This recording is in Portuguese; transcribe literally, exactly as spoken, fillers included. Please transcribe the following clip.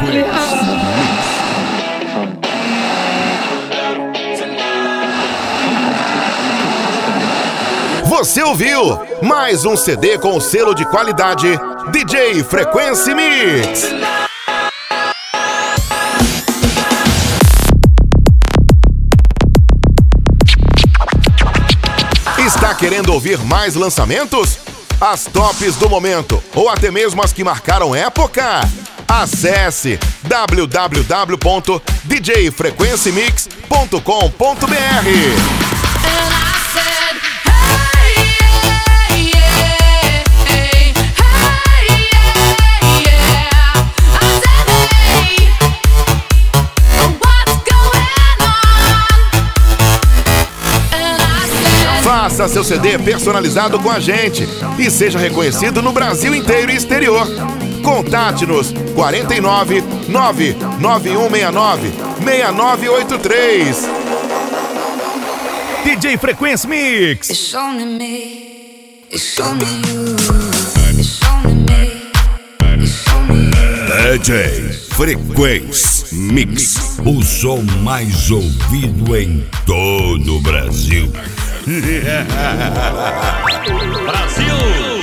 Você ouviu mais um C D com o selo de qualidade D J Frequency Mix. Está querendo ouvir mais lançamentos? As tops do momento ou até mesmo as que marcaram época? Acesse w w w ponto d j frequency mix ponto com ponto b r. Faça seu C D personalizado com a gente e seja reconhecido no Brasil inteiro e exterior. Contate-nos quatro nove nove nove um seis nove seis nove oito três. D J Frequency Mix. It's only me. It's only you. It's only me. It's only you. D J Frequency Mix, o som mais ouvido em todo o Brasil. Brasil!